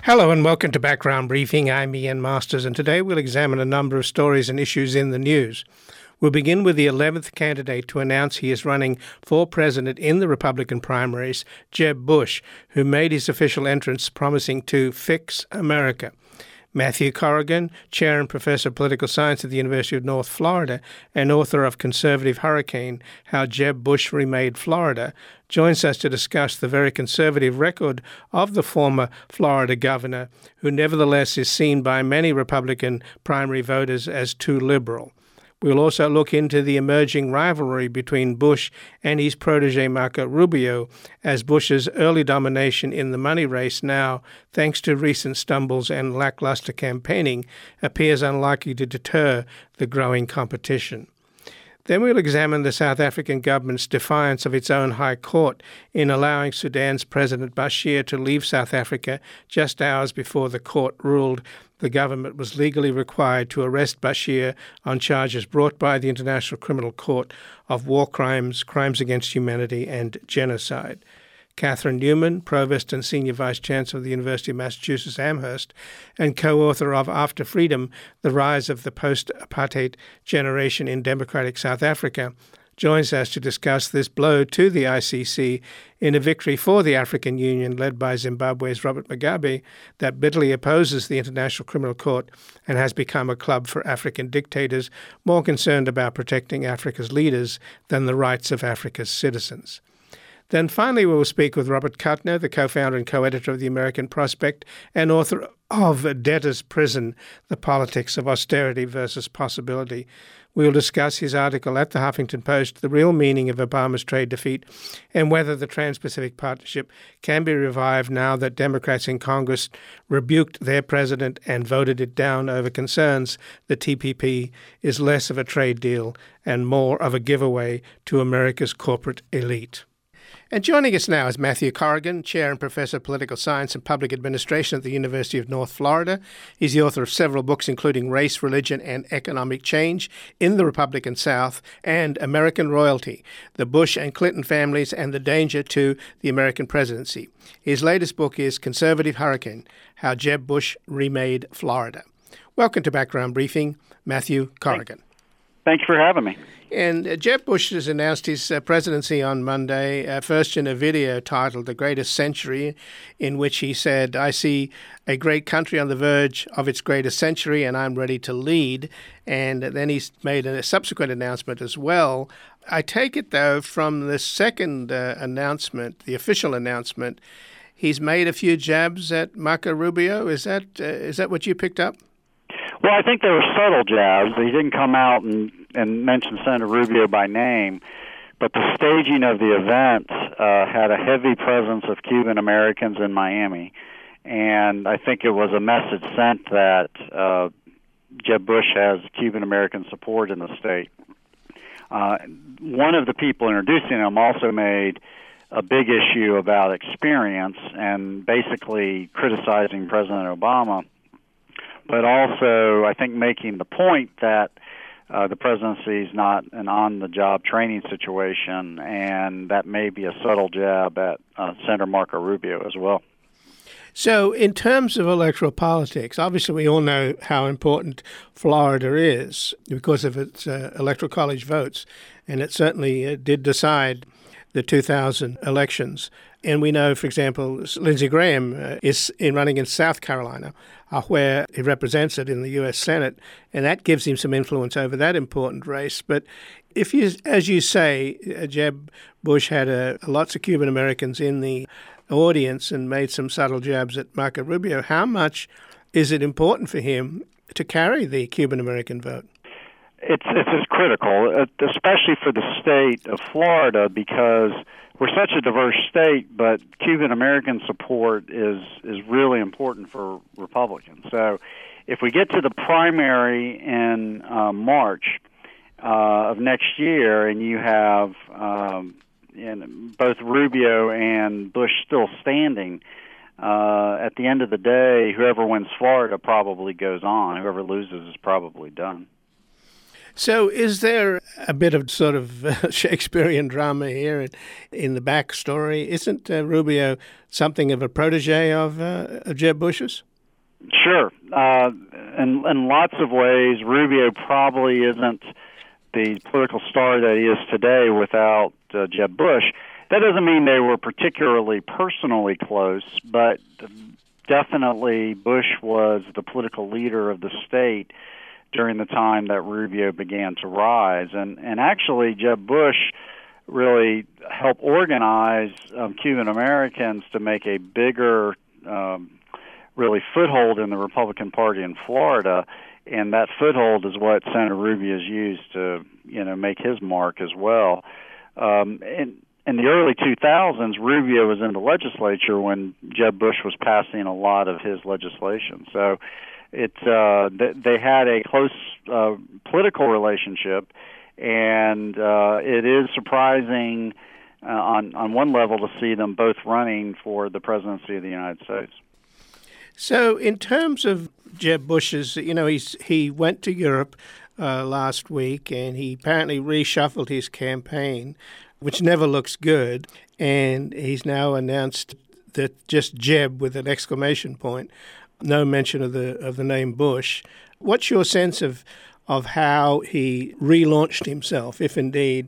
Hello and welcome to Background Briefing. I'm Ian Masters, and today we'll examine a number of stories and issues in the news. We'll begin with the 11th candidate to announce he is running for president in the Republican primaries, Jeb Bush, who made his official entrance promising to fix America. Matthew Corrigan, Chair and Professor of Political Science at the University of North Florida and author of Conservative Hurricane, How Jeb Bush Remade Florida, joins us to discuss the very conservative record of the former Florida governor, who nevertheless is seen by many Republican primary voters as too liberal. We'll also look into the emerging rivalry between Bush and his protege Marco Rubio, as Bush's early domination in the money race now, thanks to recent stumbles and lackluster campaigning, appears unlikely to deter the growing competition. Then we'll examine the South African government's defiance of its own High Court in allowing Sudan's President Bashir to leave South Africa just hours before the court ruled the government was legally required to arrest Bashir on charges brought by the International Criminal Court of war crimes, crimes against humanity, and genocide. Catherine Newman, Provost and Senior Vice Chancellor of the University of Massachusetts Amherst, and co-author of After Freedom, The Rise of the Post-Apartheid Generation in Democratic South Africa, joins us to discuss this blow to the ICC in a victory for the African Union led by Zimbabwe's Robert Mugabe that bitterly opposes the International Criminal Court and has become a club for African dictators more concerned about protecting Africa's leaders than the rights of Africa's citizens. Then finally, we will speak with Robert Kuttner, the co-founder and co-editor of The American Prospect and author of Debtor's Prison, The Politics of Austerity versus Possibility. We will discuss his article at the Huffington Post, The Real Meaning of Obama's Trade Defeat, and whether the Trans-Pacific Partnership can be revived now that Democrats in Congress rebuked their president and voted it down over concerns the TPP is less of a trade deal and more of a giveaway to America's corporate elite. And joining us now is Matthew Corrigan, Chair and Professor of Political Science and Public Administration at the University of North Florida. He's the author of several books, including Race, Religion, and Economic Change in the Republican South and American Royalty, the Bush and Clinton Families and the Danger to the American Presidency. His latest book is Conservative Hurricane, How Jeb Bush Remade Florida. Welcome to Background Briefing, Matthew Corrigan. Thank you for having me. And Jeb Bush has announced his presidency on Monday, first in a video titled The Greatest Century, in which he said, "I see a great country on the verge of its greatest century, and I'm ready to lead." And then he's made a subsequent announcement as well. I take it, though, from the second announcement, the official announcement, he's made a few jabs at Marco Rubio. Is that what you picked up? Well, I think they were subtle jabs. He didn't come out and mention Senator Rubio by name, but the staging of the event had a heavy presence of Cuban Americans in Miami, and I think it was a message sent that Jeb Bush has Cuban American support in the state. One of the people introducing him also made a big issue about experience and basically criticizing President Obama, but also, I think, making the point that the presidency is not an on-the-job training situation, and that may be a subtle jab at Senator Marco Rubio as well. So in terms of electoral politics, obviously we all know how important Florida is because of its electoral college votes, and it certainly did decide the 2000 elections. And we know, for example, Lindsey Graham is running in South Carolina, where he represents it in the U.S. Senate, and that gives him some influence over that important race. But if you, as you say, Jeb Bush had lots of Cuban Americans in the audience and made some subtle jabs at Marco Rubio, how much is it important for him to carry the Cuban American vote? It's critical, especially for the state of Florida, because we're such a diverse state, but Cuban American support is really important for Republicans. So if we get to the primary in March of next year and you have both Rubio and Bush still standing, at the end of the day, whoever wins Florida probably goes on. Whoever loses is probably done. So is there a bit of sort of Shakespearean drama here in the backstory? Isn't Rubio something of a protege of Jeb Bush's? Sure. In lots of ways, Rubio probably isn't the political star that he is today without Jeb Bush. That doesn't mean they were particularly personally close, but definitely Bush was the political leader of the state during the time that Rubio began to rise. And actually, Jeb Bush really helped organize Cuban Americans to make a bigger really foothold in the Republican Party in Florida, and that foothold is what Senator Rubio has used to, make his mark as well. In the early 2000s, Rubio was in the legislature when Jeb Bush was passing a lot of his legislation. So they had a close political relationship, and it is surprising on one level to see them both running for the presidency of the United States. So in terms of Jeb Bush's, he went to Europe last week, and he apparently reshuffled his campaign, which never looks good, and he's now announced that just Jeb with an exclamation point, no mention of the name Bush. What's your sense of how he relaunched himself, if indeed,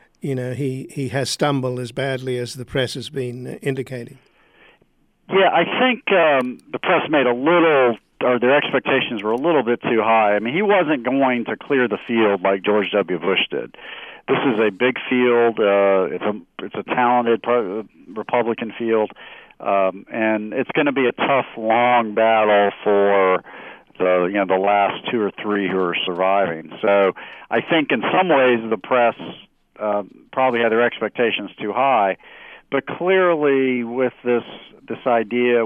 he has stumbled as badly as the press has been indicating? Yeah, I think the press made their expectations were a little bit too high. I mean, he wasn't going to clear the field like George W. Bush did. This is a big field. It's a talented Republican field, and it's going to be a tough, long battle for the last two or three who are surviving. So I think in some ways the press probably had their expectations too high. But clearly, with this idea,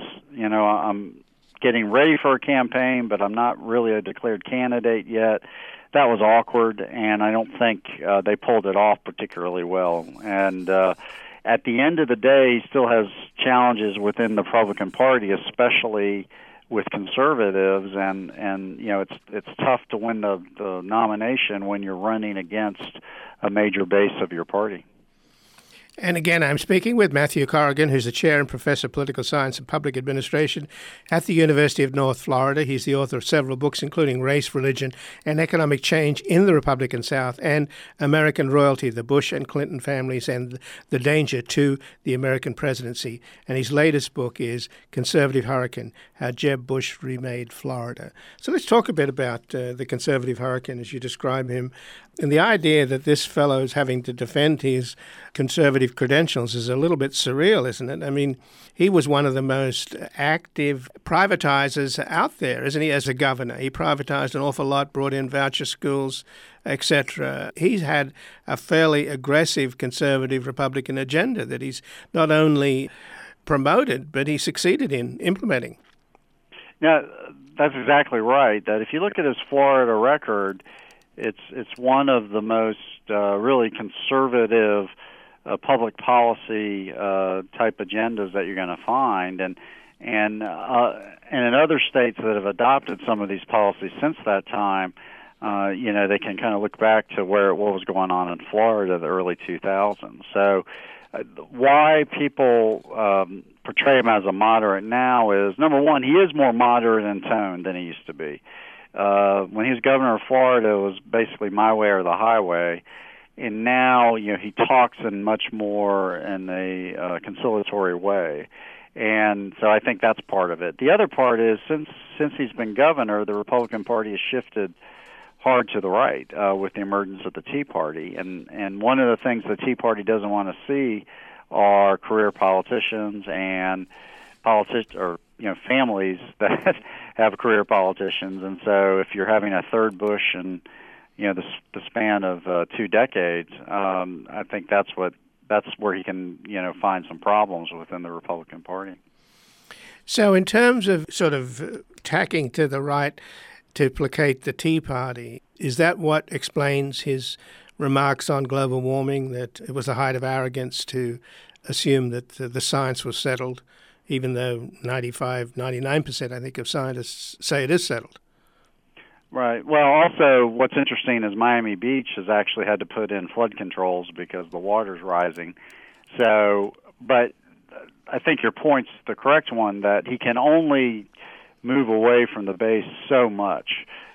I'm getting ready for a campaign, but I'm not really a declared candidate yet. That was awkward, and I don't think they pulled it off particularly well. And at the end of the day, he still has challenges within the Republican Party, especially with conservatives, and it's tough to win the nomination when you're running against a major base of your party. And again, I'm speaking with Matthew Corrigan, who's the chair and professor of political science and public administration at the University of North Florida. He's the author of several books, including Race, Religion, and Economic Change in the Republican South and American Royalty, the Bush and Clinton families and the danger to the American presidency. And his latest book is Conservative Hurricane, How Jeb Bush Remade Florida. So let's talk a bit about the conservative hurricane, as you describe him. And the idea that this fellow is having to defend his conservative credentials is a little bit surreal, isn't it? I mean, he was one of the most active privatizers out there, isn't he, as a governor? He privatized an awful lot, brought in voucher schools, etc. He's had a fairly aggressive conservative Republican agenda that he's not only promoted, but he succeeded in implementing. Yeah, that's exactly right. That if you look at his Florida record, it's one of the most really conservative public policy type agendas that you're going to find, and in other states that have adopted some of these policies since that time, they can kind of look back to what was going on in Florida in the early 2000s. So why people portray him as a moderate now is, number one, he is more moderate in tone than he used to be. When he was governor of Florida, it was basically my way or the highway. And now, he talks in much more in a conciliatory way. And so I think that's part of it. The other part is, since he's been governor, the Republican Party has shifted hard to the right with the emergence of the Tea Party. And one of the things the Tea Party doesn't want to see are career politicians and families that have career politicians. And so if you're having a third Bush in the span of 2 decades, I think that's where he can find some problems within the Republican Party. So in terms of sort of tacking to the right to placate the Tea Party, is that what explains his remarks on global warming, that it was a height of arrogance to assume that the science was settled, even though 99% I think of scientists say it is settled? Right. Well, also, what's interesting is Miami Beach has actually had to put in flood controls because the water's rising. So, but I think your point's the correct one, that he can only move away from the base so much.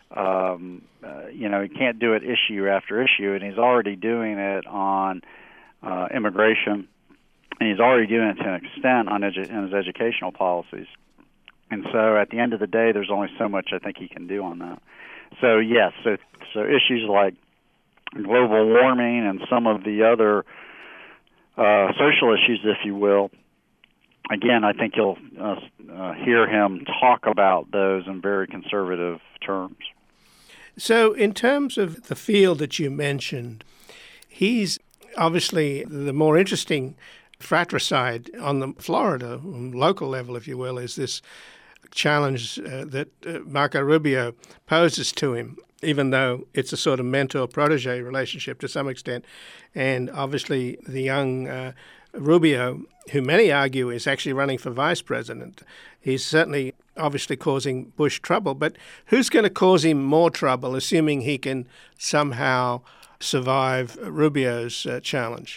He can't do it issue after issue, and he's already doing it on immigration, and he's already doing it to an extent on in his educational policies. And so at the end of the day, there's only so much I think he can do on that. So, yes, so issues like global warming and some of the other social issues, if you will, again, I think you'll hear him talk about those in very conservative terms. So in terms of the field that you mentioned, he's obviously the more interesting fratricide on the Florida local level, if you will, is this challenge that Marco Rubio poses to him, even though it's a sort of mentor-protege relationship to some extent. And obviously the young Rubio, who many argue is actually running for vice president, he's certainly obviously causing Bush trouble. But who's going to cause him more trouble, assuming he can somehow survive Rubio's challenge?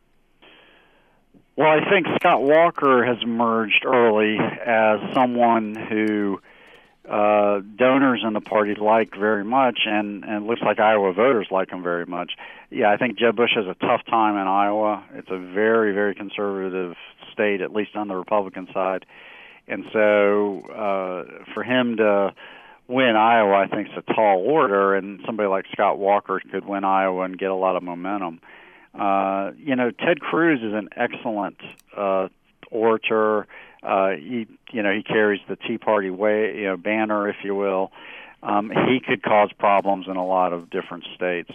Well, I think Scott Walker has emerged early as someone who donors in the party like very much, and looks like Iowa voters like him very much. Yeah, I think Jeb Bush has a tough time in Iowa. It's a very, very conservative state, at least on the Republican side. And so for him to win Iowa, I think is a tall order, and somebody like Scott Walker could win Iowa and get a lot of momentum. Ted Cruz is an excellent orator. He carries the Tea Party banner, if you will. He could cause problems in a lot of different states.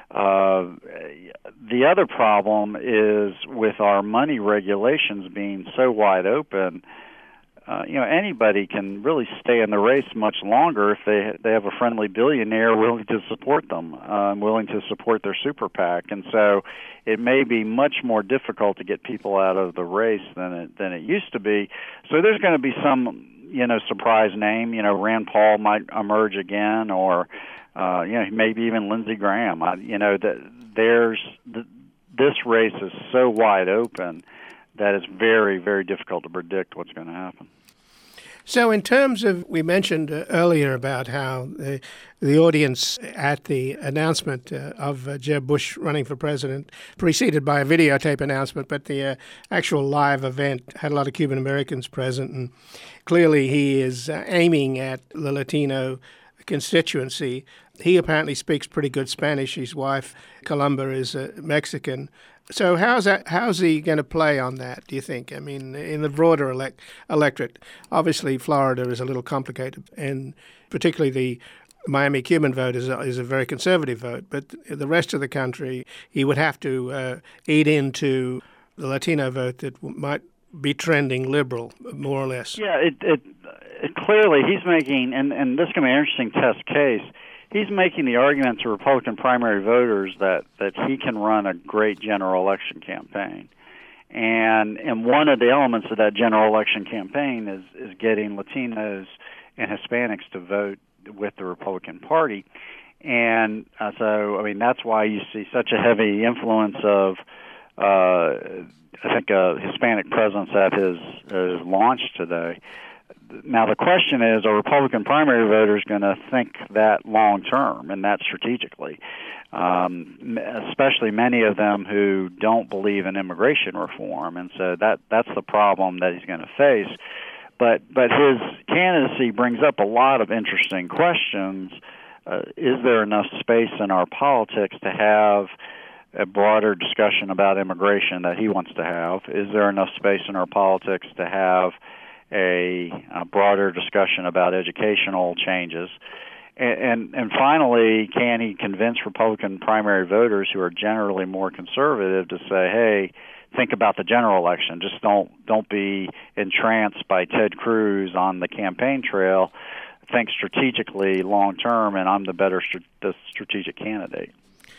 The other problem is with our money regulations being so wide open. Anybody can really stay in the race much longer if they have a friendly billionaire willing to support them, willing to support their super PAC, and so it may be much more difficult to get people out of the race than it used to be. So there's going to be some surprise name. Rand Paul might emerge again, or maybe even Lindsey Graham. This race is so wide open that it's very, very difficult to predict what's going to happen. So in terms of, we mentioned earlier about how the audience at the announcement of Jeb Bush running for president, preceded by a videotape announcement, but the actual live event had a lot of Cuban Americans present, and clearly he is aiming at the Latino constituency. He apparently speaks pretty good Spanish. His wife, Columba, is Mexican. So how's he going to play on that, do you think? I mean, in the broader electorate, obviously Florida is a little complicated, and particularly the Miami Cuban vote is a very conservative vote. But the rest of the country, he would have to eat into the Latino vote that might be trending liberal, more or less. Yeah, it clearly he's making, and this is going to be an interesting test case. He's making the argument to Republican primary voters that he can run a great general election campaign. And one of the elements of that general election campaign is getting Latinos and Hispanics to vote with the Republican Party. And that's why you see such a heavy influence of, I think, a Hispanic presence at his launch today. Now, the question is, are Republican primary voters going to think that long-term and that strategically, especially many of them who don't believe in immigration reform? And so that's the problem that he's going to face. But his candidacy brings up a lot of interesting questions. Is there enough space in our politics to have a broader discussion about immigration that he wants to have? Is there enough space in our politics to have a broader discussion about educational changes? And finally, can he convince Republican primary voters who are generally more conservative to say, hey, think about the general election. Just don't be entranced by Ted Cruz on the campaign trail. Think strategically long term, and I'm the better strategic candidate.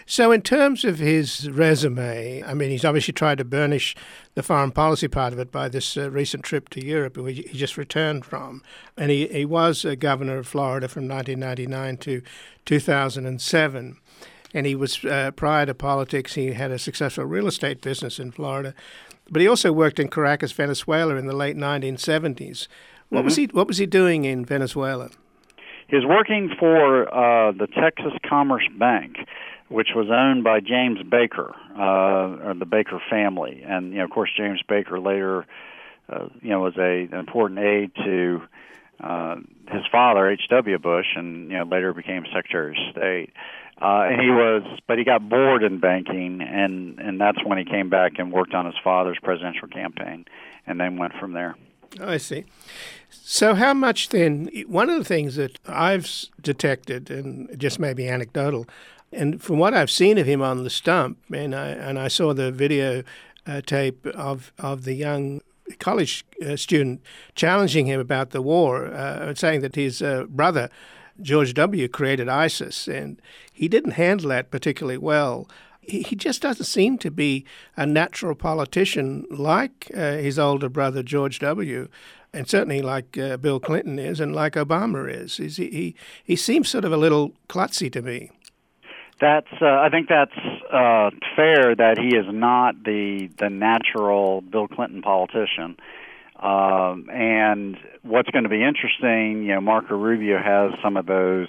So in terms of his resume, I mean, he's obviously tried to burnish the foreign policy part of it by this recent trip to Europe, which he just returned from. And he was a governor of Florida from 1999 to 2007. And he was, prior to politics, he had a successful real estate business in Florida. But he also worked in Caracas, Venezuela in the late 1970s. What was he doing in Venezuela? He was working for the Texas Commerce Bank, which was owned by James Baker, or the Baker family. And, of course, James Baker later, was an important aide to his father, H.W. Bush, and, later became Secretary of State. But he got bored in banking, and that's when he came back and worked on his father's presidential campaign, and then went from there. I see. So how much then, one of the things that I've detected, and just maybe anecdotal, and from what I've seen of him on the stump, and I saw the video tape of the young college student challenging him about the war, saying that his brother, George W., created ISIS, and he didn't handle that particularly well. He just doesn't seem to be a natural politician like his older brother, George W., and certainly like Bill Clinton is and like Obama is. He seems sort of a little klutzy to me. I think that's fair that he is not the natural Bill Clinton politician. And what's going to be interesting, Marco Rubio has some of those,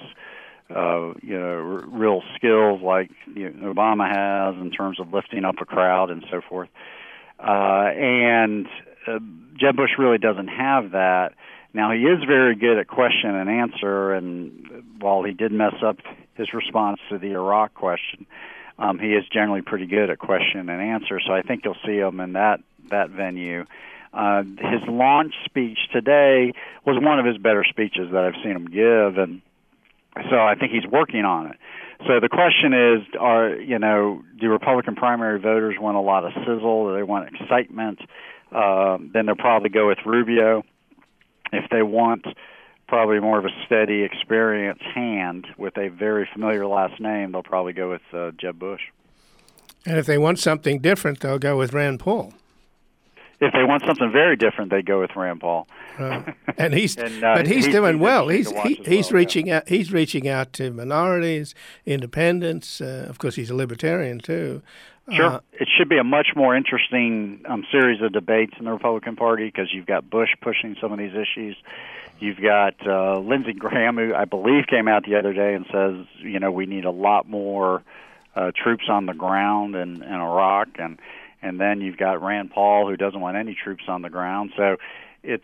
real skills like Obama has in terms of lifting up a crowd and so forth. And Jeb Bush really doesn't have that. Now, he is very good at question and answer, and while he did mess up his response to the Iraq question, he is generally pretty good at question and answer, so I think you'll see him in that venue. His launch speech today was one of his better speeches that I've seen him give, and so I think he's working on it. So the question is, do Republican primary voters want a lot of sizzle? Do they want excitement? Then they'll probably go with Rubio. If they want probably more of a steady, experienced hand with a very familiar last name, they'll probably go with Jeb Bush. And if they want something different, they'll go with Rand Paul. If they want something very different, they go with Rand Paul. And he's doing well. He's reaching out. He's reaching out to minorities, independents. Of course, he's a libertarian too. Sure, it should be a much more interesting series of debates in the Republican Party because you've got Bush pushing some of these issues. You've got Lindsey Graham, who I believe came out the other day and says, we need a lot more troops on the ground in Iraq, and then you've got Rand Paul, who doesn't want any troops on the ground. So it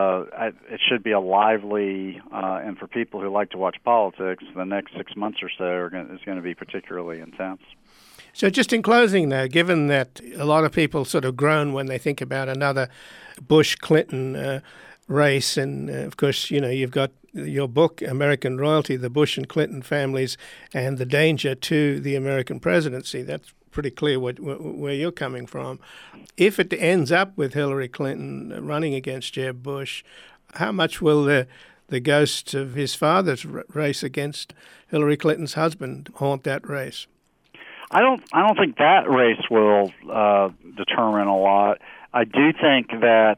should be a lively, and for people who like to watch politics, the next 6 months or so is going to be particularly intense. So just in closing, though, given that a lot of people sort of groan when they think about another Bush-Clinton race, and of course, you've got your book, American Royalty, the Bush and Clinton families and the danger to the American presidency. That's pretty clear where you're coming from. If it ends up with Hillary Clinton running against Jeb Bush, how much will the ghost of his father's race against Hillary Clinton's husband haunt that race? I don't think that race will determine a lot. I do think that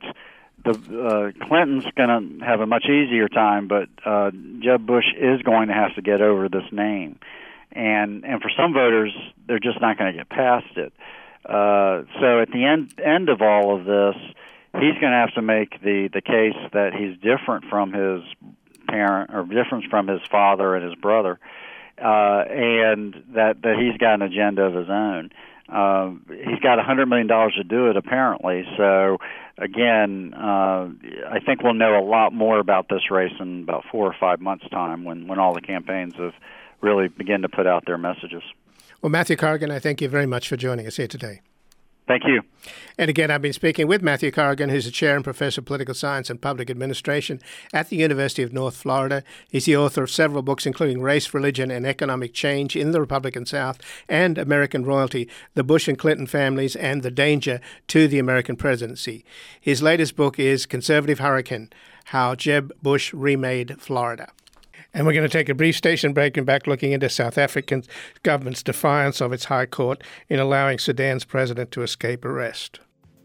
the Clinton's going to have a much easier time, but Jeb Bush is going to have to get over this name, and for some voters, they're just not going to get past it. So at the end of all of this, he's going to have to make the case that he's different from his parent or different from his father and his brother. And that he's got an agenda of his own. He's got $100 million to do it, apparently. So, again, I think we'll know a lot more about this race in about 4 or 5 months' time when all the campaigns have really begun to put out their messages. Well, Matthew Corrigan, I thank you very much for joining us here today. Thank you. And again, I've been speaking with Matthew Corrigan, who's a chair and professor of political science and public administration at the University of North Florida. He's the author of several books, including Race, Religion, and Economic Change in the Republican South and American Royalty, the Bush and Clinton Families, and the Danger to the American Presidency. His latest book is Conservative Hurricane, How Jeb Bush Remade Florida. And we're going to take a brief station break and back looking into South African government's defiance of its High Court in allowing Sudan's president to escape arrest.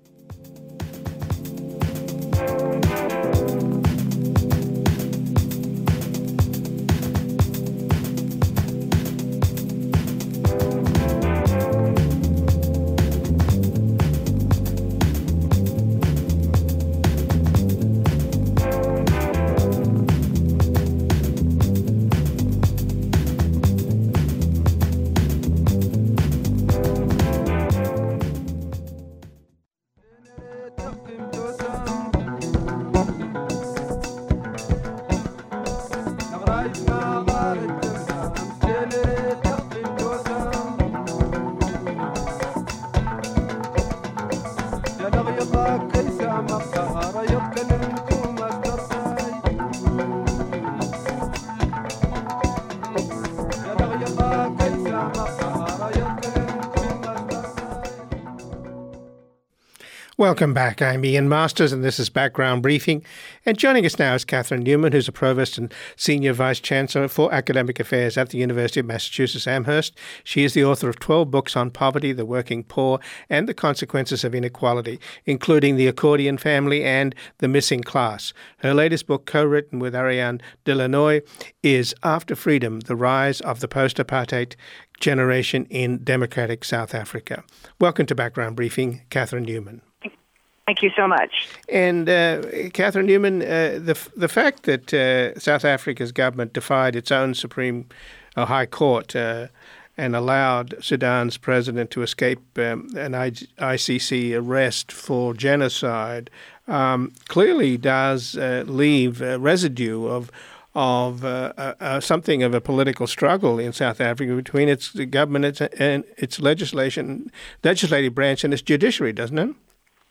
Welcome back. I'm Ian Masters, and this is Background Briefing. And joining us now is Catherine Newman, who's a Provost and Senior Vice Chancellor for Academic Affairs at the University of Massachusetts Amherst. She is the author of 12 books on poverty, the working poor, and the consequences of inequality, including The Accordion Family and The Missing Class. Her latest book, co-written with Ariane Delanoy, is After Freedom, The Rise of the Post-Apartheid Generation in Democratic South Africa. Welcome to Background Briefing, Catherine Newman. Thank you so much. And Catherine Newman, the fact that South Africa's government defied its own High Court and allowed Sudan's president to escape an ICC arrest for genocide clearly does leave a residue of something of a political struggle in South Africa between its government and its legislative branch and its judiciary, doesn't it?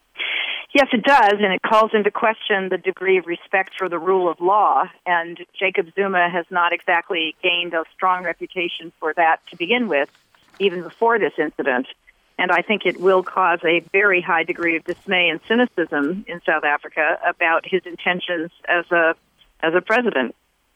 Yes, it does, and it calls into question the degree of respect for the rule of law, and Jacob Zuma has not exactly gained a strong reputation for that to begin with, even before this incident. And I think it will cause a very high degree of dismay and cynicism in South Africa about his intentions as a president.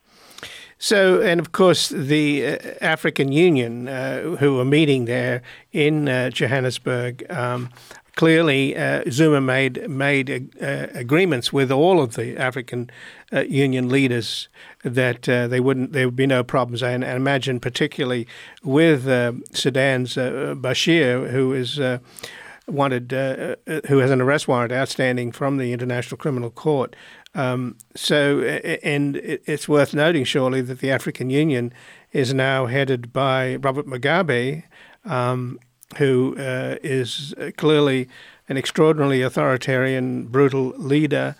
So, and of course, the African Union, who are meeting there in Johannesburg, clearly, Zuma made agreements with all of the African Union leaders that there would be no problems. And I imagine particularly with Sudan's Bashir, who is who has an arrest warrant outstanding from the International Criminal Court. And it's worth noting, surely, that the African Union is now headed by Robert Mugabe, who is clearly an extraordinarily authoritarian, brutal leader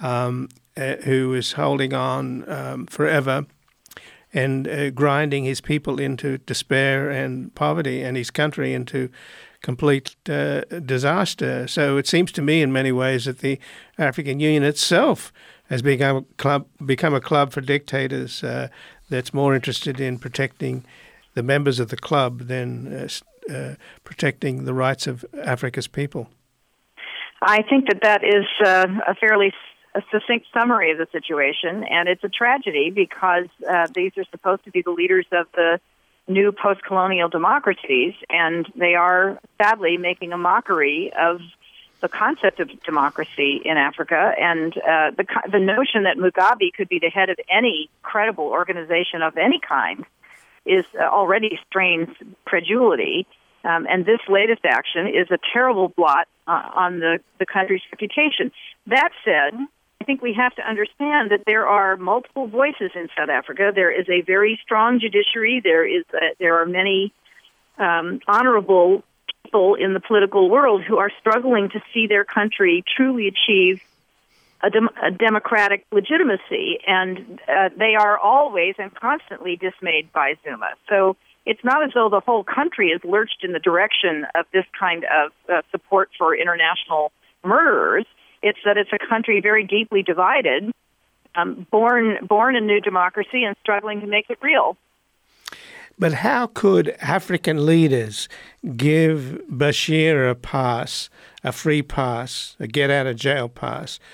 who is holding on forever and grinding his people into despair and poverty and his country into complete disaster. So it seems to me in many ways that the African Union itself has become a club for dictators that's more interested in protecting the members of the club than protecting the rights of Africa's people. I think that is a fairly succinct summary of the situation, and it's a tragedy because these are supposed to be the leaders of the new post-colonial democracies, and they are sadly making a mockery of the concept of democracy in Africa, and the notion that Mugabe could be the head of any credible organization of any kind is already strains credulity. And this latest action is a terrible blot on the country's reputation. That said, I think we have to understand that there are multiple voices in South Africa. There is a very strong judiciary. There are many honorable people in the political world who are struggling to see their country truly achieve a democratic legitimacy, and they are always and constantly dismayed by Zuma. So it's not as though the whole country is lurched in the direction of this kind of support for international murderers. It's that it's a country very deeply divided, born a new democracy and struggling to make it real. But how could African leaders give Bashir a pass, a free pass, a get-out-of-jail pass,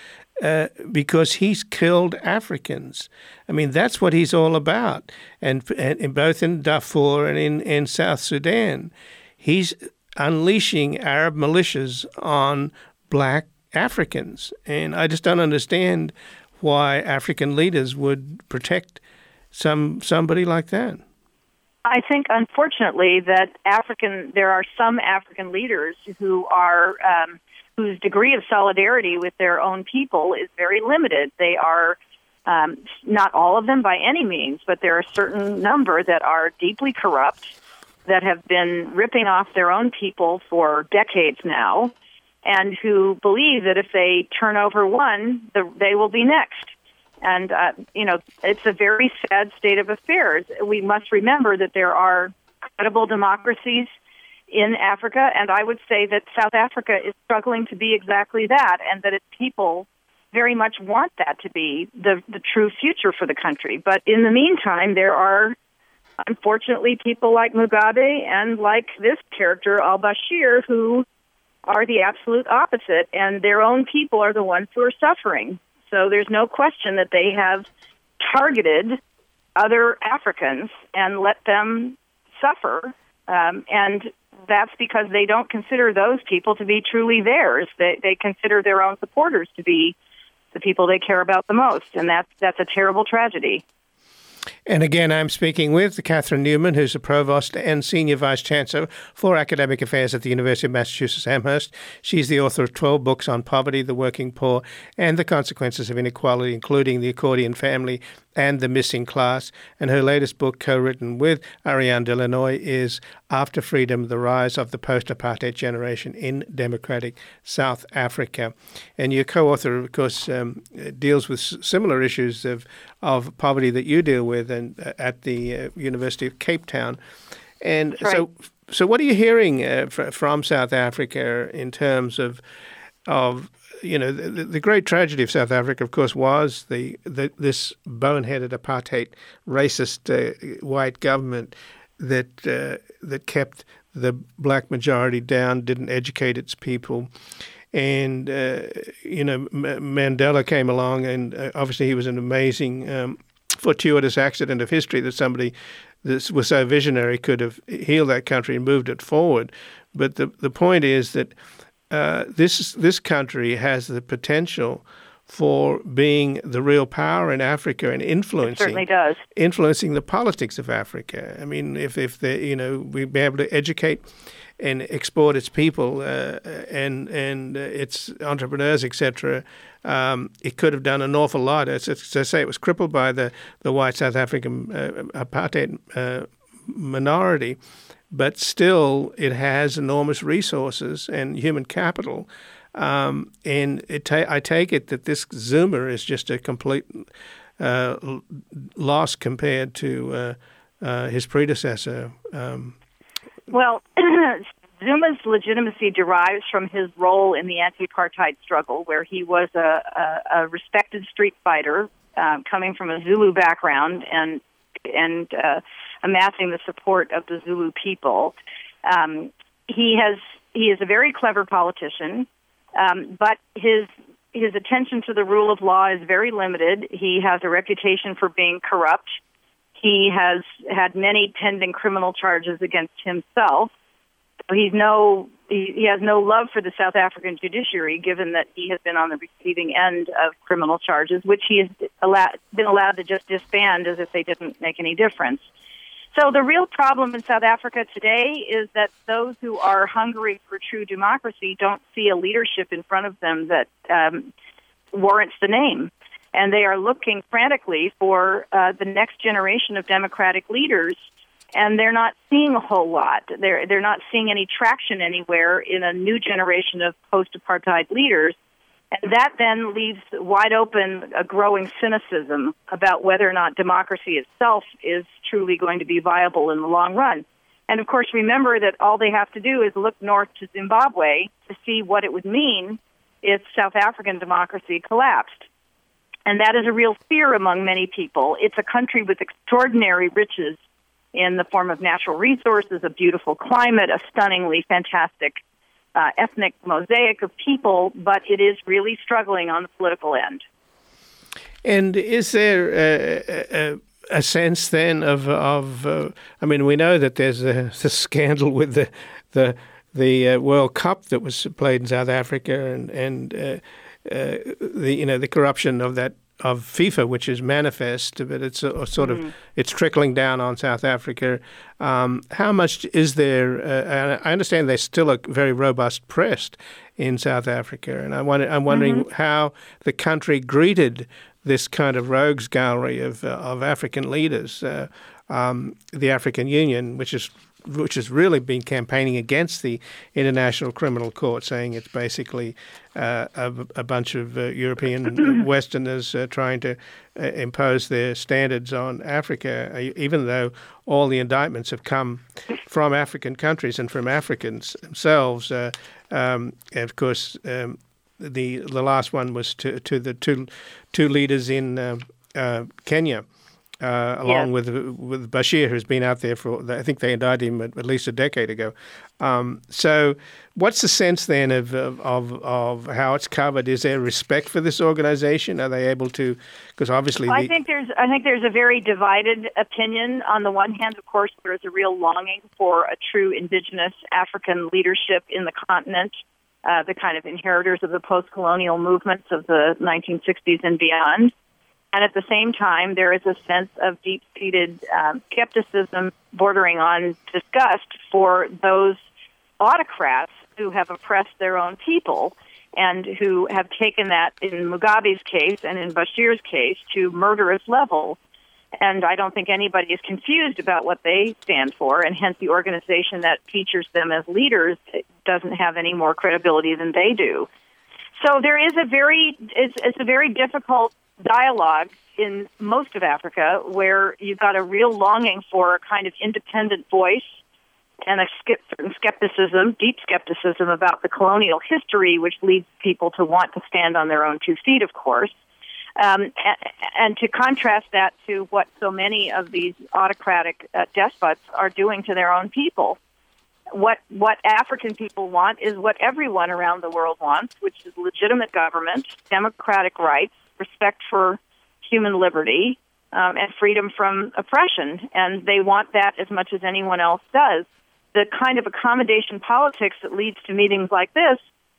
because he's killed Africans. I mean, that's what he's all about. And both in Darfur and in South Sudan, he's unleashing Arab militias on black Africans. And I just don't understand why African leaders would protect somebody like that. I think, unfortunately, that there are some African leaders who are whose degree of solidarity with their own people is very limited. They are not all of them by any means, but there are a certain number that are deeply corrupt, that have been ripping off their own people for decades now, and who believe that if they turn over one, they will be next. And, it's a very sad state of affairs. We must remember that there are credible democracies in Africa, and I would say that South Africa is struggling to be exactly that, and that its people very much want that to be the true future for the country. But in the meantime, there are, unfortunately, people like Mugabe and like this character, al-Bashir, who are the absolute opposite, and their own people are the ones who are suffering. So there's no question that they have targeted other Africans and let them suffer, and that's because they don't consider those people to be truly theirs. They consider their own supporters to be the people they care about the most, and that's a terrible tragedy. And again, I'm speaking with Catherine Newman, who's a provost and senior vice chancellor for academic affairs at the University of Massachusetts Amherst. She's the author of 12 books on poverty, the working poor, and the consequences of inequality, including the accordion family and the missing class. And her latest book, co-written with Ariane Delanoy, is After Freedom, The Rise of the Post-Apartheid Generation in Democratic South Africa. And your co-author, of course, deals with similar issues of poverty that you deal with and at the University of Cape Town. And right. So what are you hearing from South Africa in terms of the great tragedy of South Africa, of course, was this boneheaded apartheid, racist white government that kept the black majority down, didn't educate its people. And, Mandela came along, and obviously he was an amazing fortuitous accident of history that somebody that was so visionary could have healed that country and moved it forward. But the point is that this country has the potential for being the real power in Africa and influencing the politics of Africa. I mean, if we'd be able to educate and export its people and its entrepreneurs, etc., it could have done an awful lot. As I say, it was crippled by the white South African apartheid minority, but still it has enormous resources and human capital. And I take it that this Zuma is just a complete loss compared to his predecessor. Well, Zuma's legitimacy derives from his role in the anti-apartheid struggle, where he was a respected street fighter coming from a Zulu background and amassing the support of the Zulu people. He is a very clever politician, but his attention to the rule of law is very limited. He has a reputation for being corrupt. He has had many pending criminal charges against himself. He has no love for the South African judiciary, given that he has been on the receiving end of criminal charges, which he has been allowed to just disband as if they didn't make any difference. So the real problem in South Africa today is that those who are hungry for true democracy don't see a leadership in front of them that warrants the name. And they are looking frantically for the next generation of democratic leaders, and they're not seeing a whole lot. They're not seeing any traction anywhere in a new generation of post-apartheid leaders. And that then leaves wide open a growing cynicism about whether or not democracy itself is truly going to be viable in the long run. And, of course, remember that all they have to do is look north to Zimbabwe to see what it would mean if South African democracy collapsed. And that is a real fear among many people. It's a country with extraordinary riches in the form of natural resources, a beautiful climate, a stunningly fantastic ethnic mosaic of people, but it is really struggling on the political end. And is there a sense then of I mean, we know that there's the scandal with the World Cup that was played in South Africa, and the corruption of FIFA, which is manifest, but it's sort of it's trickling down on South Africa. How much is there? I understand there's still a very robust press in South Africa, and I'm wondering how the country greeted this kind of rogues gallery of African leaders. The African Union, which has really been campaigning against the International Criminal Court, saying it's basically a bunch of European Westerners trying to impose their standards on Africa, even though all the indictments have come from African countries and from Africans themselves. And of course, the last one was to the two leaders in Kenya. Along with Bashir, who's been out there I think they indicted him at least a decade ago. So what's the sense then of how it's covered? Is there respect for this organization? Are they able to, because obviously... I think there's a very divided opinion. On the one hand, of course, there's a real longing for a true indigenous African leadership in the continent, the kind of inheritors of the post-colonial movements of the 1960s and beyond. And at the same time, there is a sense of deep-seated skepticism bordering on disgust for those autocrats who have oppressed their own people and who have taken that, in Mugabe's case and in Bashir's case, to murderous levels. And I don't think anybody is confused about what they stand for, and hence the organization that features them as leaders doesn't have any more credibility than they do. So there is it's a very difficult dialogue in most of Africa, where you've got a real longing for a kind of independent voice and a certain skepticism, deep skepticism about the colonial history, which leads people to want to stand on their own 2 feet, of course. And to contrast that to what so many of these autocratic despots are doing to their own people. What African people want is what everyone around the world wants, which is legitimate government, democratic rights, respect for human liberty, and freedom from oppression. And they want that as much as anyone else does. The kind of accommodation politics that leads to meetings like this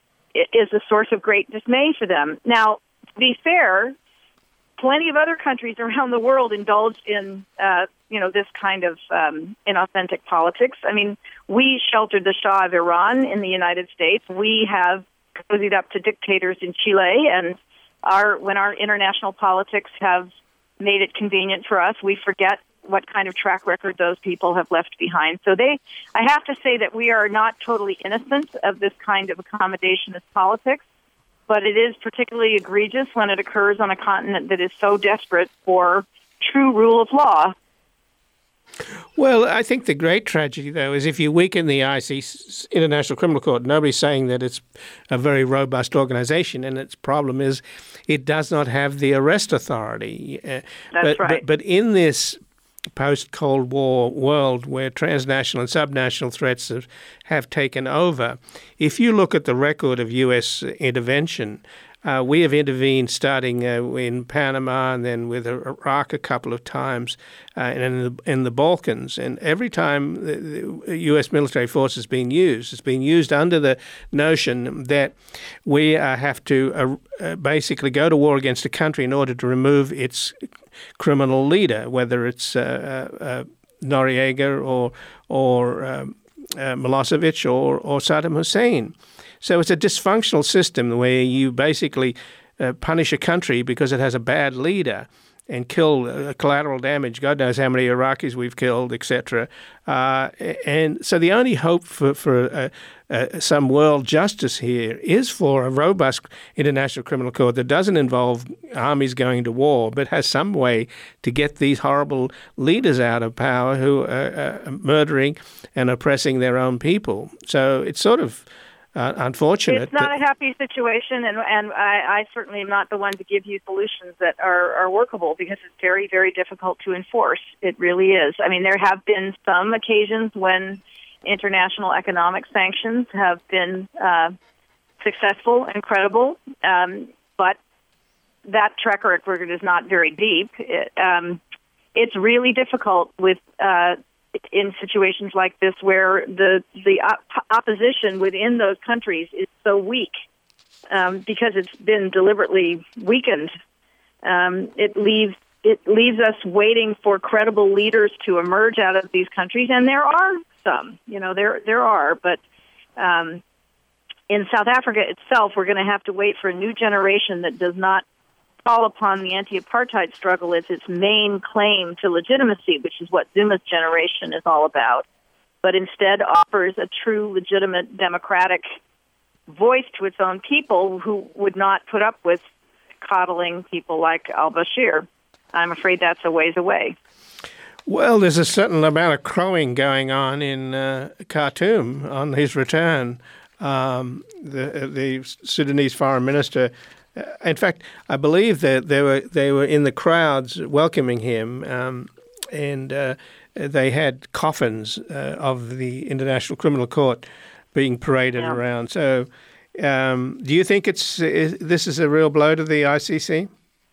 is a source of great dismay for them. Now, to be fair, plenty of other countries around the world indulge in, this kind of inauthentic politics. I mean, we sheltered the Shah of Iran in the United States. We have cozied up to dictators in Chile, and when our international politics have made it convenient for us, we forget what kind of track record those people have left behind. So I have to say that we are not totally innocent of this kind of accommodationist politics, but it is particularly egregious when it occurs on a continent that is so desperate for true rule of law. Well, I think the great tragedy, though, is if you weaken the ICC, International Criminal Court, nobody's saying that it's a very robust organization, and its problem is it does not have the arrest authority. That's right. But in this post-Cold War world where transnational and subnational threats have taken over, if you look at the record of U.S. intervention, we have intervened starting in Panama and then with Iraq a couple of times and in the Balkans. And every time the U.S. military force has been used, it's been used under the notion that we have to basically go to war against a country in order to remove its criminal leader, whether it's Noriega or Milosevic or Saddam Hussein. So it's a dysfunctional system where you basically punish a country because it has a bad leader and kill collateral damage. God knows how many Iraqis we've killed, etc. And so the only hope for some world justice here is for a robust international criminal court that doesn't involve armies going to war, but has some way to get these horrible leaders out of power who are murdering and oppressing their own people. So it's sort of unfortunate. It's not a happy situation, and I certainly am not the one to give you solutions that are workable, because it's very, very difficult to enforce. It really is. I mean, there have been some occasions when international economic sanctions have been successful and credible, but that track record is not very deep. It's really difficult with in situations like this where the opposition within those countries is so weak because it's been deliberately weakened. It leaves us waiting for credible leaders to emerge out of these countries, and there are some. There are, but in South Africa itself, we're going to have to wait for a new generation that does not call upon the anti-apartheid struggle as its main claim to legitimacy, which is what Zuma's generation is all about, but instead offers a true, legitimate, democratic voice to its own people who would not put up with coddling people like al-Bashir. I'm afraid that's a ways away. Well, there's a certain amount of crowing going on in Khartoum on his return. The Sudanese foreign minister, in fact, I believe that they were in the crowds welcoming him, and they had coffins of the International Criminal Court being paraded around. So, do you think this is a real blow to the ICC?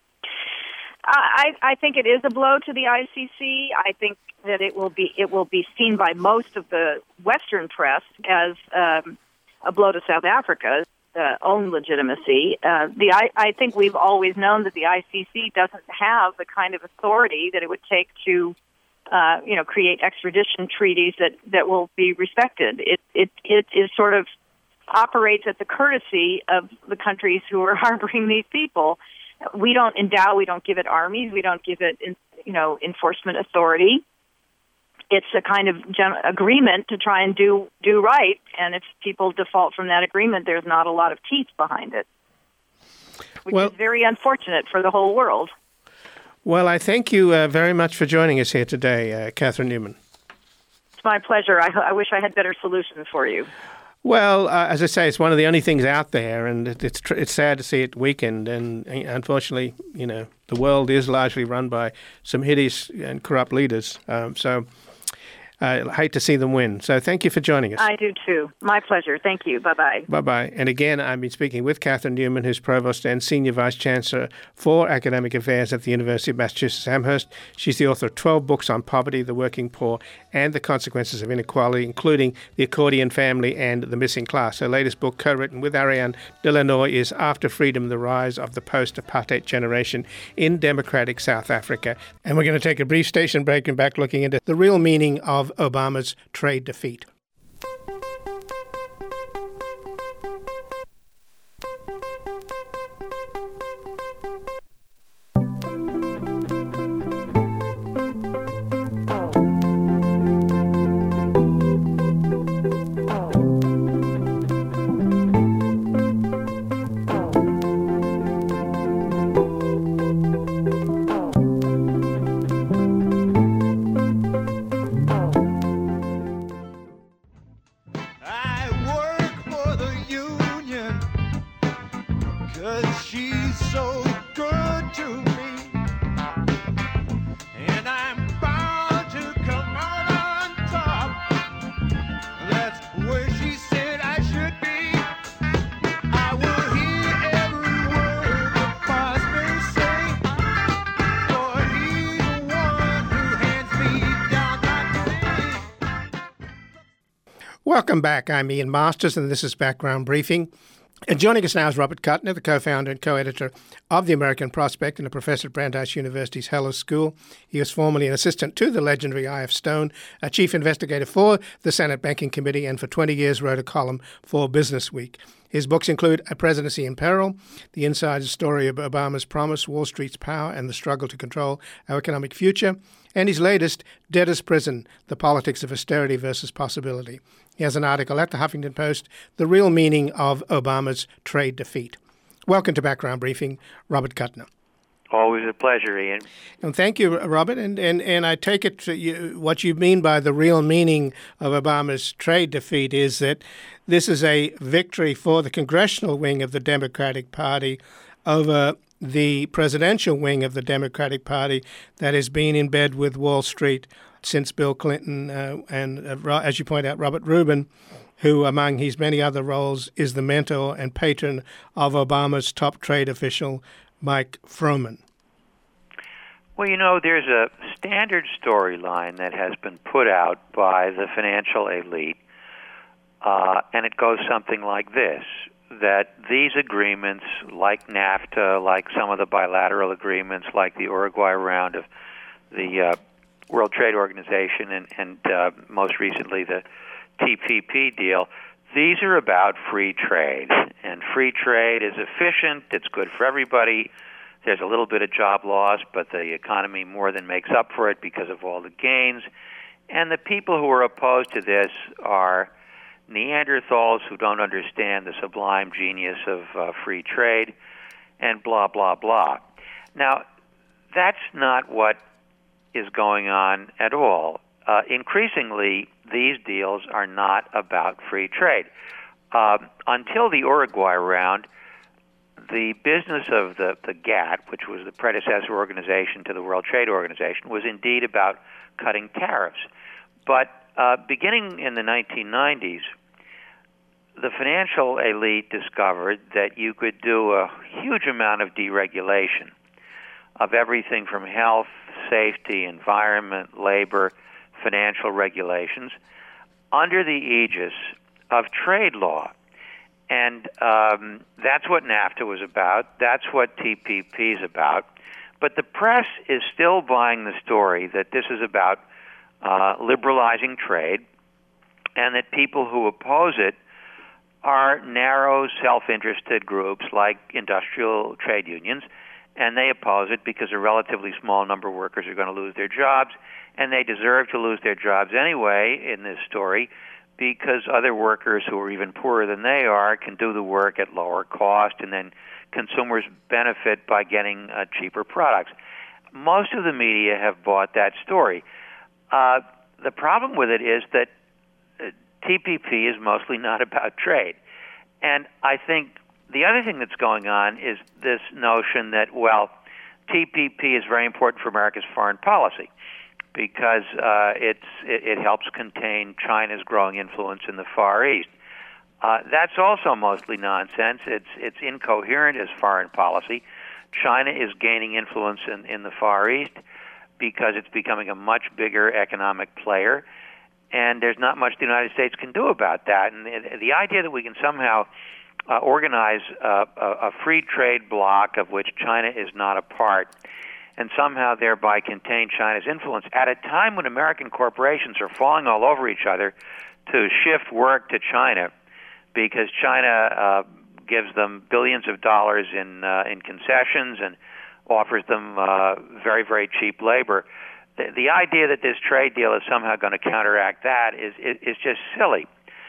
I think it is a blow to the ICC. I think that it will be seen by most of the Western press as a blow to South Africa's own legitimacy. I think we've always known that the ICC doesn't have the kind of authority that it would take to create extradition treaties that will be respected. It is sort of operates at the courtesy of the countries who are harboring these people. We don't give it armies, we don't give it enforcement authority. It's a kind of agreement to try and do right, and if people default from that agreement, there's not a lot of teeth behind it, which is very unfortunate for the whole world. Well, I thank you very much for joining us here today, Catherine Newman. It's my pleasure. I wish I had better solutions for you. Well, as I say, it's one of the only things out there, and it's sad to see it weakened. And unfortunately, the world is largely run by some hideous and corrupt leaders. So I hate to see them win. So thank you for joining us. I do too. My pleasure. Thank you. Bye-bye. Bye-bye. And again, I've been speaking with Catherine Newman, who's Provost and Senior Vice Chancellor for Academic Affairs at the University of Massachusetts Amherst. She's the author of 12 books on poverty, the working poor, and the consequences of inequality, including The Accordion Family and The Missing Class. Her latest book, co-written with Ariane Delanoy, is After Freedom, the Rise of the Post-Apartheid Generation in Democratic South Africa. And we're going to take a brief station break and back looking into the real meaning of Obama's trade defeat. Welcome back. I'm Ian Masters, and this is Background Briefing. And joining us now is Robert Kuttner, the co-founder and co-editor of The American Prospect and a professor at Brandeis University's Heller School. He was formerly an assistant to the legendary I.F. Stone, a chief investigator for the Senate Banking Committee, and for 20 years wrote a column for Business Week. His books include A Presidency in Peril, The Insider Story of Obama's Promise, Wall Street's Power, and the Struggle to Control Our Economic Future, and his latest, Debtor's Prison, The Politics of Austerity versus Possibility. He has an article at the Huffington Post, The Real Meaning of Obama's Trade Defeat. Welcome to Background Briefing, Robert Kuttner. Always a pleasure, Ian. And thank you, Robert. And I take it what you mean by the real meaning of Obama's trade defeat is that this is a victory for the congressional wing of the Democratic Party over the presidential wing of the Democratic Party that has been in bed with Wall Street since Bill Clinton and, as you point out, Robert Rubin, who, among his many other roles, is the mentor and patron of Obama's top trade official, Mike Froman. Well, there's a standard storyline that has been put out by the financial elite, and it goes something like this, that these agreements, like NAFTA, like some of the bilateral agreements, like the Uruguay round of the World Trade Organization and most recently the TPP deal, these are about free trade. And free trade is efficient, it's good for everybody. There's a little bit of job loss, but the economy more than makes up for it because of all the gains. And the people who are opposed to this are Neanderthals who don't understand the sublime genius of free trade, and blah, blah, blah. Now, that's not what is going on at all. Increasingly, these deals are not about free trade. Until the Uruguay round, the business of the GATT, which was the predecessor organization to the World Trade Organization, was indeed about cutting tariffs. But beginning in the 1990s, the financial elite discovered that you could do a huge amount of deregulation of everything from health, safety, environment, labor, financial regulations under the aegis of trade law. And that's what NAFTA was about. That's what TPP is about. But the press is still buying the story that this is about liberalizing trade, and that people who oppose it are narrow, self-interested groups like industrial trade unions, and they oppose it because a relatively small number of workers are going to lose their jobs, and they deserve to lose their jobs anyway in this story because other workers who are even poorer than they are can do the work at lower cost, and then consumers benefit by getting cheaper products. Most of the media have bought that story. The problem with it is that TPP is mostly not about trade. And I think the other thing that's going on is this notion that, well, TPP is very important for America's foreign policy because it helps contain China's growing influence in the Far East. That's also mostly nonsense. It's incoherent as foreign policy. China is gaining influence in the Far East because it's becoming a much bigger economic player, and there's not much the United States can do about that. And the idea that we can somehow organize a free trade bloc of which China is not a part, and somehow thereby contain China's influence at a time when American corporations are falling all over each other to shift work to China because China gives them billions of dollars in concessions and offers them very, very cheap labor. The idea that this trade deal is somehow going to counteract that is just silly.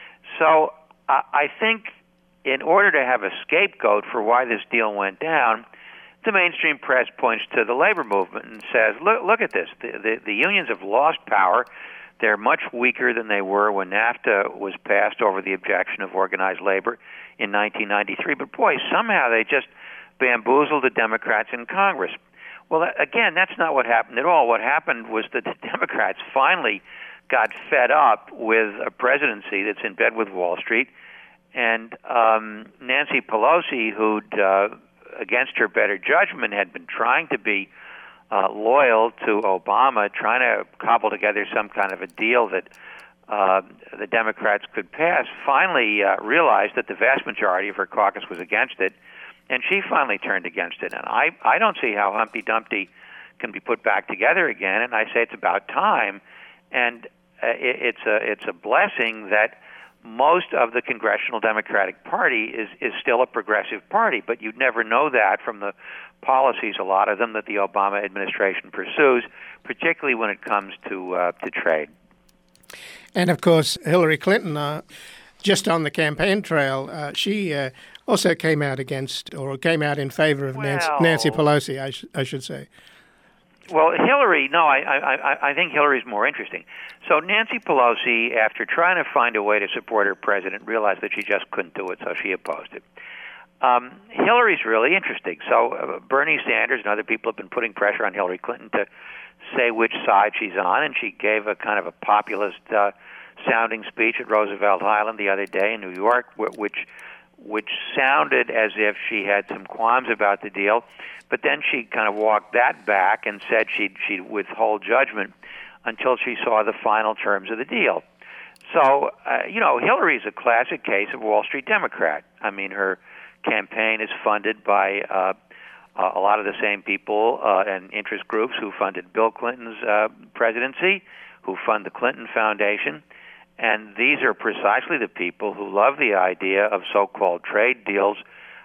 So I think in order to have a scapegoat for why this deal went down, the mainstream press points to the labor movement and says, look at this. The unions have lost power. They're much weaker than they were when NAFTA was passed over the objection of organized labor in 1993. But boy, somehow they just bamboozled the Democrats in Congress. Well, again, that's not what happened at all. What happened was that the Democrats finally got fed up with a presidency that's in bed with Wall Street, and Nancy Pelosi, who'd, against her better judgment, had been trying to be loyal to Obama, trying to cobble together some kind of a deal that the Democrats could pass, finally realized that the vast majority of her caucus was against it, and she finally turned against it. And I don't see how Humpty Dumpty can be put back together again, and I say it's about time. And it's a blessing that most of the Congressional Democratic Party is still a progressive party, but you'd never know that from the policies, a lot of them, that the Obama administration pursues, particularly when it comes to trade. And, of course, Hillary Clinton, just on the campaign trail, she also came out in favor of Nancy Pelosi, I should say. Well, Hillary, no, I think Hillary's more interesting. So Nancy Pelosi, after trying to find a way to support her president, realized that she just couldn't do it, so she opposed it. Hillary's really interesting. So Bernie Sanders and other people have been putting pressure on Hillary Clinton to say which side she's on, and she gave a kind of a populist sounding speech at Roosevelt Island the other day in New York, which sounded as if she had some qualms about the deal, but then she kind of walked that back and said she'd withhold judgment until she saw the final terms of the deal. So, Hillary's a classic case of Wall Street Democrat. I mean, her campaign is funded by a lot of the same people and interest groups who funded Bill Clinton's presidency, who fund the Clinton Foundation. And these are precisely the people who love the idea of so-called trade deals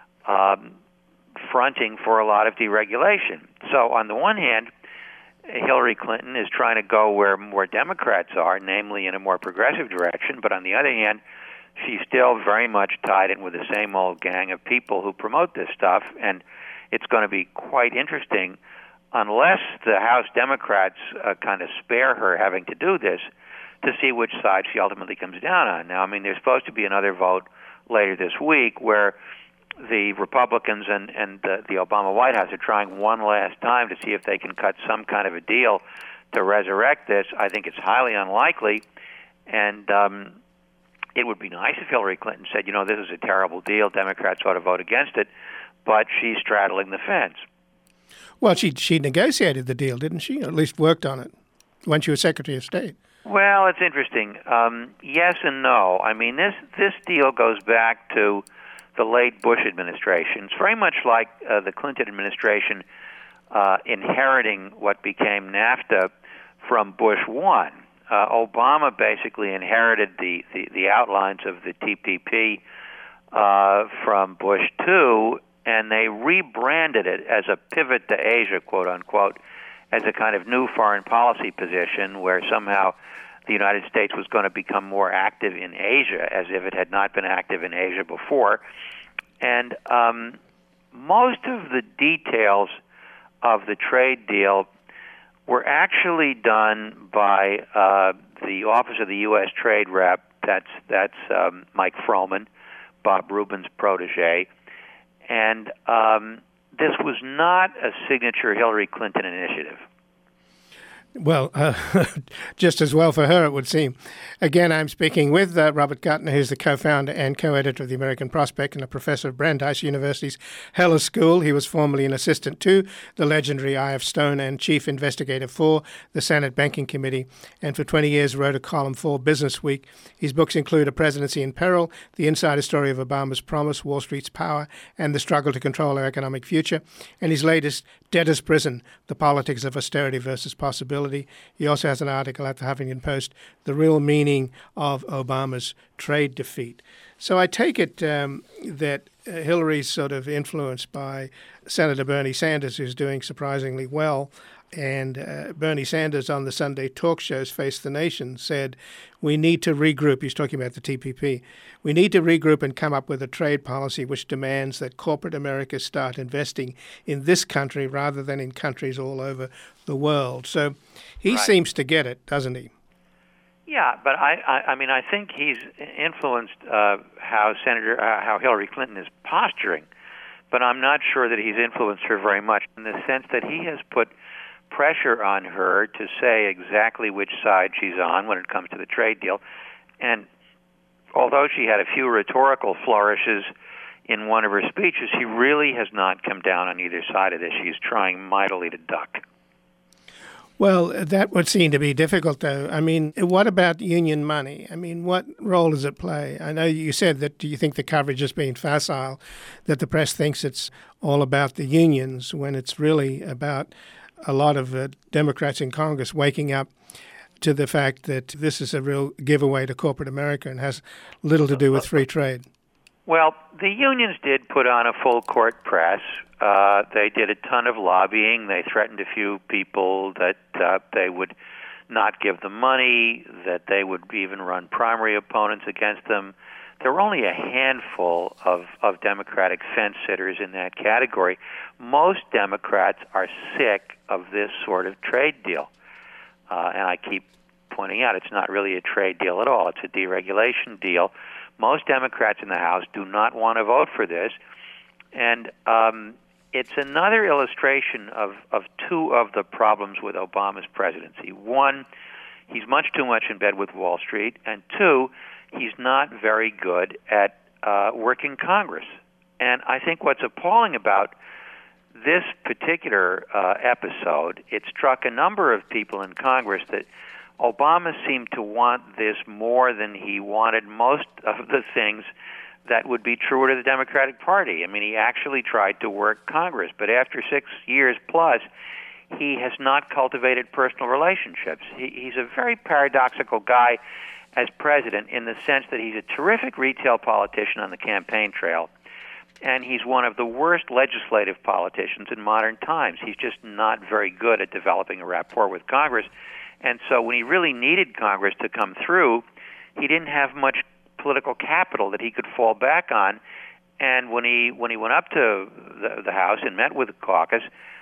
fronting for a lot of deregulation. So on the one hand, Hillary Clinton is trying to go where more Democrats are, namely in a more progressive direction. But on the other hand, she's still very much tied in with the same old gang of people who promote this stuff. And it's going to be quite interesting, unless the House Democrats kind of spare her having to do this, to see which side she ultimately comes down on. Now, I mean, there's supposed to be another vote later this week where the Republicans and the Obama White House are trying one last time to see if they can cut some kind of a deal to resurrect this. I think it's highly unlikely, and it would be nice if Hillary Clinton said, this is a terrible deal, Democrats ought to vote against it, but she's straddling the fence. Well, she negotiated the deal, didn't she? Or at least worked on it when she was Secretary of State. Well, it's interesting. Yes and no. I mean, this deal goes back to the late Bush administration. It's very much like the Clinton administration inheriting what became NAFTA from Bush 1. Obama basically inherited the outlines of the TPP from Bush 2, and they rebranded it as a pivot to Asia, quote unquote, as a kind of new foreign policy position where somehow the United States was going to become more active in Asia, as if it had not been active in Asia before. And most of the details of the trade deal were actually done by the Office of the U.S. Trade Rep. That's Mike Froman, Bob Rubin's protege. And this was not a signature Hillary Clinton initiative. Well, just as well for her, it would seem. Again, I'm speaking with Robert Gutner, who's the co-founder and co-editor of the American Prospect and a professor of Brandeis University's Heller School. He was formerly an assistant to the legendary I.F. Stone and chief investigator for the Senate Banking Committee, and for 20 years wrote a column for Business Week. His books include A Presidency in Peril, The Insider Story of Obama's Promise, Wall Street's Power, and the Struggle to Control Our Economic Future, and his latest, Debtor's Prison, The Politics of Austerity versus Possibility. He also has an article at the Huffington Post, The Real Meaning of Obama's Trade Defeat. So I take it that Hillary's sort of influenced by Senator Bernie Sanders, who's doing surprisingly well. And Bernie Sanders on the Sunday talk shows Face the Nation said, we need to regroup. He's talking about the TPP. We need to regroup and come up with a trade policy which demands that corporate America start investing in this country rather than in countries all over the world. So he seems to get it, doesn't he? Yeah, but I mean, I think he's influenced how Hillary Clinton is posturing, but I'm not sure that he's influenced her very much in the sense that he has put pressure on her to say exactly which side she's on when it comes to the trade deal. And although she had a few rhetorical flourishes in one of her speeches, she really has not come down on either side of this. She's trying mightily to duck. Well, that would seem to be difficult, though. I mean, what about union money? I mean, what role does it play? I know you said that you think the coverage has been facile, that the press thinks it's all about the unions when it's really about a lot of Democrats in Congress waking up to the fact that this is a real giveaway to corporate America and has little to do with free trade. Well, the unions did put on a full court press. They did a ton of lobbying. They threatened a few people that they would not give them money, that they would even run primary opponents against them. There were only a handful of Democratic fence-sitters in that category. Most Democrats are sick of this sort of trade deal. And I keep pointing out it's not really a trade deal at all. It's a deregulation deal. Most Democrats in the House do not want to vote for this. And it's another illustration of two of the problems with Obama's presidency. One, he's much too much in bed with Wall Street, and two, he's not very good at working Congress. And I think what's appalling about this particular episode, it struck a number of people in Congress that Obama seemed to want this more than he wanted most of the things that would be truer to the Democratic Party. I mean, he actually tried to work Congress, but after 6 years plus, he has not cultivated personal relationships. He's a very paradoxical guy as president in the sense that he's a terrific retail politician on the campaign trail, and he's one of the worst legislative politicians in modern times. He's just not very good at developing a rapport with Congress. And so when he really needed Congress to come through, he didn't have much political capital that he could fall back on. And when he went up to the House and met with the caucus,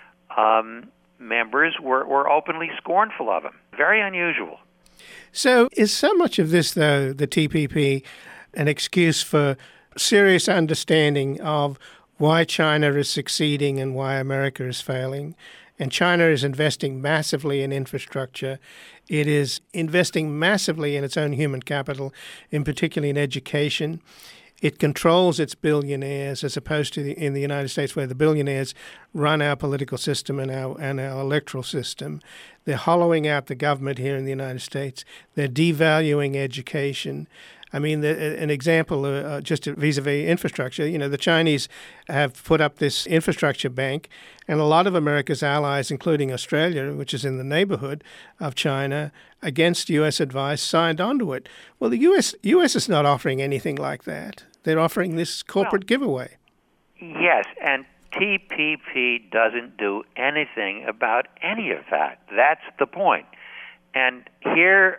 members were openly scornful of him. Very unusual. So is so much of this, though, the TPP, an excuse for serious understanding of why China is succeeding and why America is failing? And China is investing massively in infrastructure. It is investing massively in its own human capital, in particularly in education. It controls its billionaires, as opposed to in the United States, where the billionaires run our political system and our electoral system. They're hollowing out the government here in the United States. They're devaluing education. I mean, an example, just vis-a-vis infrastructure, the Chinese have put up this infrastructure bank, and a lot of America's allies, including Australia, which is in the neighborhood of China, against U.S. advice, signed onto it. Well, the U.S. is not offering anything like that. They're offering this corporate giveaway. Yes, and TPP doesn't do anything about any of that. That's the point. And here...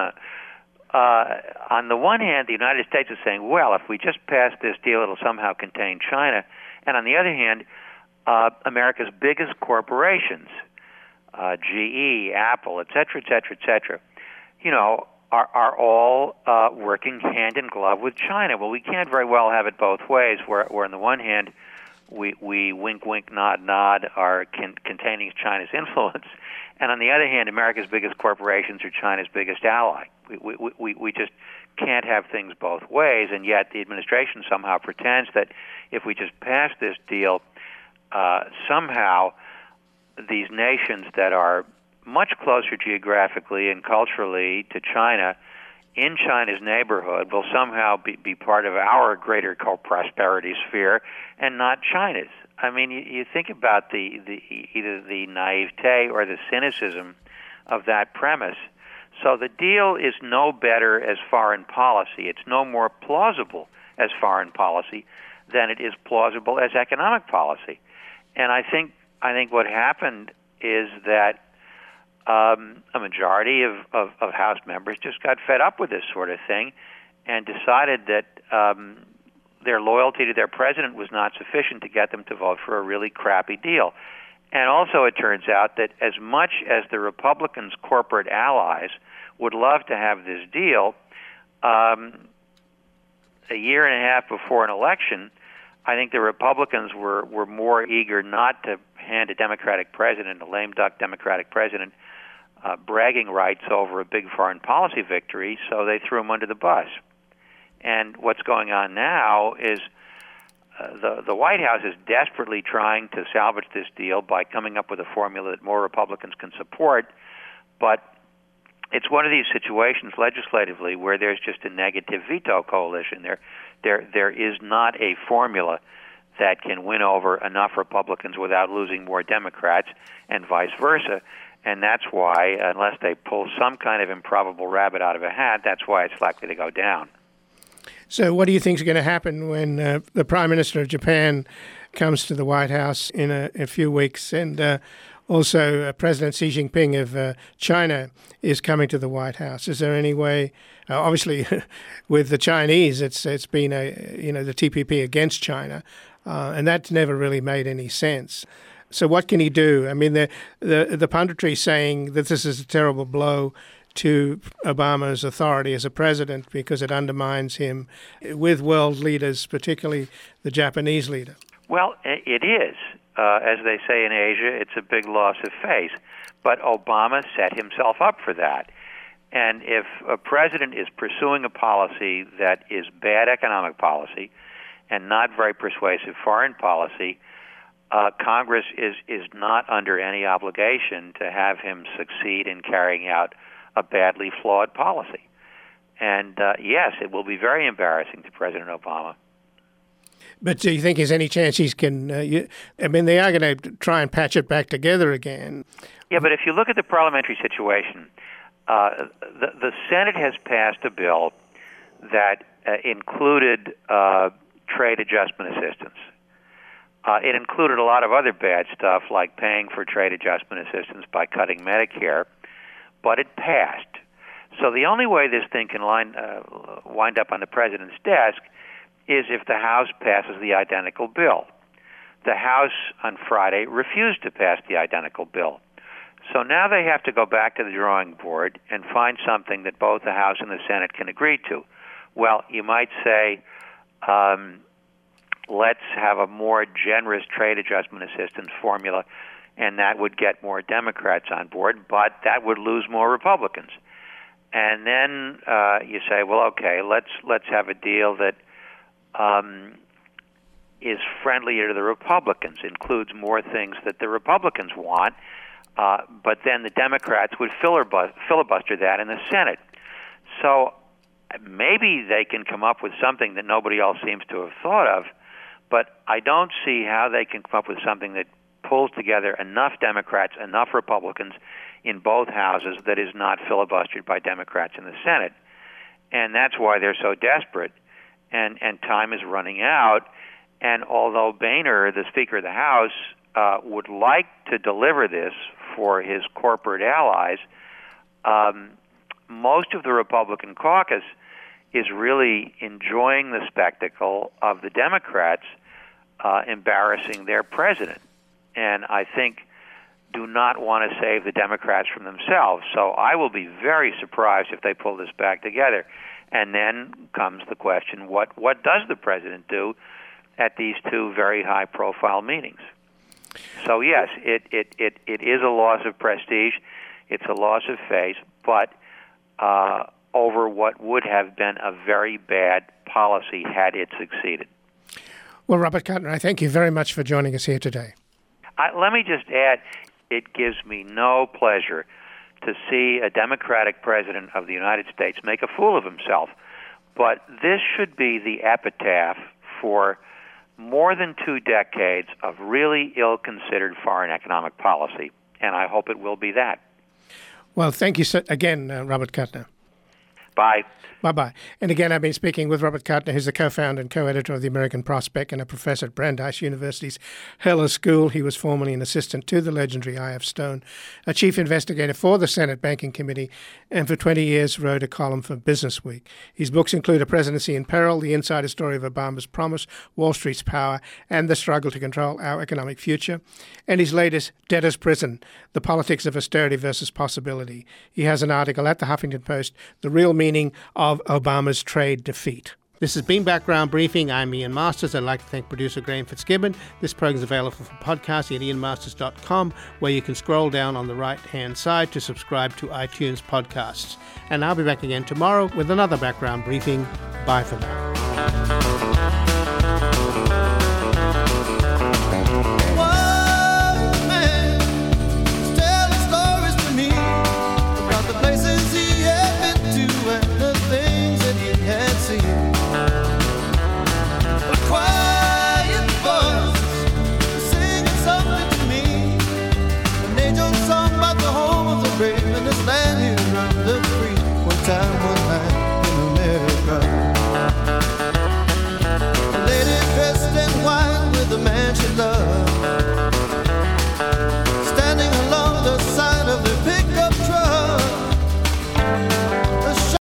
on the one hand, the United States is saying, well, if we just pass this deal, it'll somehow contain China. And on the other hand, America's biggest corporations, GE, Apple, et cetera, et cetera, et cetera, are all working hand in glove with China. Well, we can't very well have it both ways, where on the one hand, we wink, wink, nod, nod are containing China's influence, and on the other hand, America's biggest corporations are China's biggest ally. We just can't have things both ways, and yet the administration somehow pretends that if we just pass this deal, somehow these nations that are much closer geographically and culturally to China, in China's neighborhood, will somehow be part of our greater co-prosperity sphere and not China's. I mean, you think about either the naivete or the cynicism of that premise. So the deal is no better as foreign policy. It's no more plausible as foreign policy than it is plausible as economic policy. And I think what happened is that a majority of House members just got fed up with this sort of thing and decided that their loyalty to their president was not sufficient to get them to vote for a really crappy deal. And also it turns out that as much as the Republicans' corporate allies would love to have this deal, a year and a half before an election, I think the Republicans were more eager not to hand a Democratic president, a lame duck Democratic president, bragging rights over a big foreign policy victory, so they threw him under the bus. And what's going on now is the White House is desperately trying to salvage this deal by coming up with a formula that more Republicans can support, but it's one of these situations legislatively where there's just a negative veto coalition. There is not a formula that can win over enough Republicans without losing more Democrats, and vice versa. And that's why, unless they pull some kind of improbable rabbit out of a hat, that's why it's likely to go down. So what do you think is going to happen when the Prime Minister of Japan comes to the White House in a few weeks, and also President Xi Jinping of China is coming to the White House? Is there any way, obviously with the Chinese, it's been the TPP against China, and that's never really made any sense. So what can he do? I mean, the punditry saying that this is a terrible blow to Obama's authority as a president because it undermines him with world leaders, particularly the Japanese leader. Well, it is. as they say in Asia, it's a big loss of face. But Obama set himself up for that. And if a president is pursuing a policy that is bad economic policy and not very persuasive foreign policy, Congress is not under any obligation to have him succeed in carrying out a badly flawed policy. And yes, it will be very embarrassing to President Obama. But do you think there's any chance he can, they are going to try and patch it back together again. Yeah, but if you look at the parliamentary situation, the Senate has passed a bill that included trade adjustment assistance. It included a lot of other bad stuff, like paying for trade adjustment assistance by cutting Medicare, but it passed. So the only way this thing can wind up on the president's desk is if the House passes the identical bill. The House on Friday refused to pass the identical bill. So now they have to go back to the drawing board and find something that both the House and the Senate can agree to. Well, you might say, let's have a more generous trade adjustment assistance formula, and that would get more Democrats on board, but that would lose more Republicans. And then you say, well, okay, let's have a deal that is friendlier to the Republicans, includes more things that the Republicans want, but then the Democrats would filibuster that in the Senate. So maybe they can come up with something that nobody else seems to have thought of, but I don't see how they can come up with something that pulls together enough Democrats, enough Republicans in both houses that is not filibustered by Democrats in the Senate. And that's why they're so desperate. And time is running out. And although Boehner, the Speaker of the House, would like to deliver this for his corporate allies, most of the Republican caucus is really enjoying the spectacle of the Democrats embarrassing their president. And I think do not want to save the Democrats from themselves. So I will be very surprised if they pull this back together. And then comes the question, what does the president do at these two very high-profile meetings? So yes, it is a loss of prestige. It's a loss of face, but over what would have been a very bad policy had it succeeded. Well, Robert Kuttner, I thank you very much for joining us here today. Let me just add, it gives me no pleasure to see a Democratic president of the United States make a fool of himself. But this should be the epitaph for more than 2 decades of really ill-considered foreign economic policy, and I hope it will be that. Well, thank you again, Robert Kuttner. Bye. Bye-bye. And again, I've been speaking with Robert Kuttner, who's the co-founder and co-editor of the American Prospect and a professor at Brandeis University's Heller School. He was formerly an assistant to the legendary I.F. Stone, a chief investigator for the Senate Banking Committee, and for 20 years wrote a column for Business Week. His books include A Presidency in Peril, The Insider Story of Obama's Promise, Wall Street's Power, and The Struggle to Control Our Economic Future, and his latest, Debtor's Prison, The Politics of Austerity versus Possibility. He has an article at the Huffington Post, The Real Meaning of Obama's Trade Defeat. This has been Background Briefing. I'm Ian Masters. I'd like to thank producer Graham Fitzgibbon. This program is available for podcast at ianmasters.com, where you can scroll down on the right-hand side to subscribe to iTunes podcasts. And I'll be back again tomorrow with another Background Briefing. Bye for now.